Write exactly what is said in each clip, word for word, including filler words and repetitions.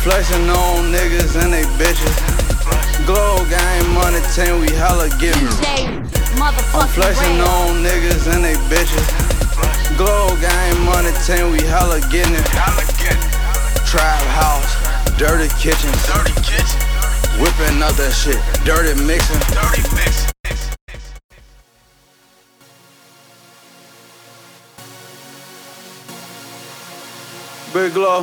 flexing on niggas and they bitches. Glow gang money ten, we hella giving. I'm flexing on niggas and they bitches. Glow gang money ten, we hella getting it. Trap house, dirty kitchens. Whipping up that shit, dirty mixing. Big Glow,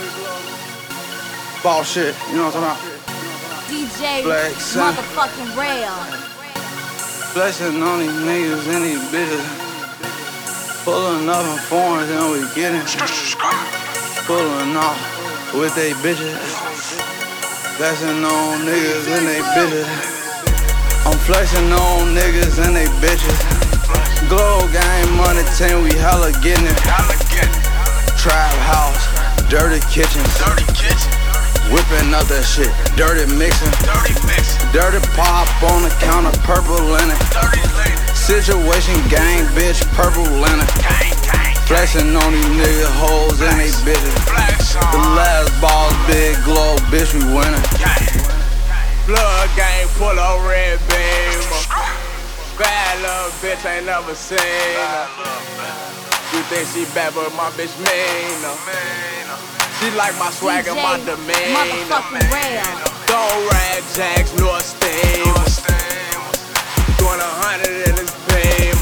ball shit, you know what I'm talking about? D J Flexin'. motherfucking rail. Flexing on these niggas and these bitches. Pulling up in foreigns and we getting. Pulling off with they bitches. Flexing on niggas and they bitches. I'm flexing on niggas and they bitches. Glow gang money ten, we hella getting it. Trap house, dirty kitchens. Whipping up that shit, dirty mixing. Dirty pop on the counter, purple linen. Situation gang, bitch, purple linen. Flexing on these nigga hoes and they bitches. The last ball's Big Glow, bitch, we winning. Blood gang, pull a red beam. Bad little bitch ain't never seen her. You think she bad, but my bitch mean her. She like my swag and my demeanor. Motherfucking rail. Don't rag jacks, nor steam. Doing a hundred in this beam.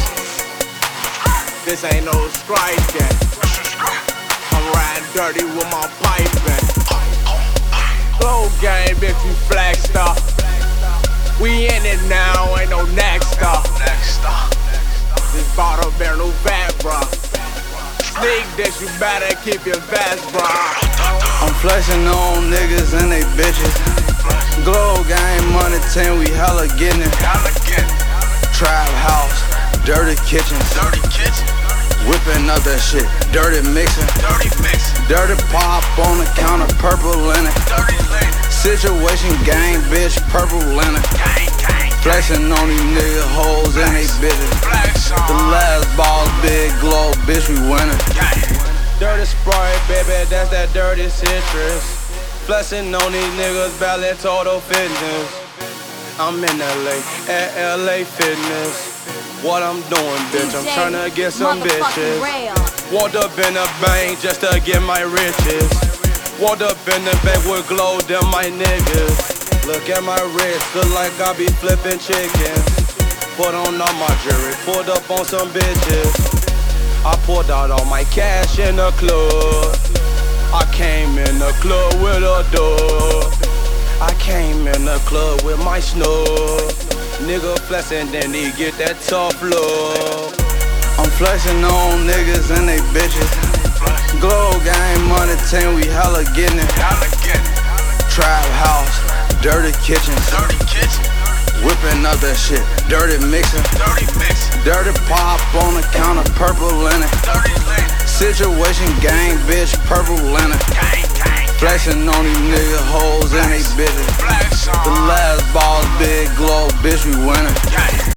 This ain't no striking. I'm riding dirty with my piping. Glow gang, bitch, you flexed up. We in it now, ain't no next stop. This bottle bear no fat, bruh. Sneak this, you better keep your vest, bruh. I'm flexing on niggas and they bitches. Glow gang money ten, we hella getting it. Trap house, dirty kitchens. Whipping up that shit, dirty mixing. Dirty pop on the counter, purple linen. Situation gang, bitch, purple linen. Flexing on these nigga hoes and they bitches. The last ball's Big Glow, bitch, we winning. Dirty Sprite, baby, that's that dirty citrus. Flexing on these niggas, ballet total fitness. I'm in L A, at L A Fitness. What I'm doing, bitch, I'm tryna get some bitches. Walked up in the bank just to get my riches. Walked up in the bank with Glow, them my niggas. Look at my wrist, look like I be flipping chickens. Put on all my jewelry, pulled up on some bitches. I pulled out all my cash in the club. I came in the club with a dog. I came in the club with my snub. Nigga flexing, then he get that tough look. I'm flexing on niggas and they bitches. Glow gang money ten, we hella getting it. Trap house, dirty kitchens. Whipping up that shit, dirty mixing. Dirty pop on the counter, purple linen. Situation gang, bitch, purple linen. Flexing on these nigga hoes and they bitches. The last ball's Big Glow, bitch, we winning.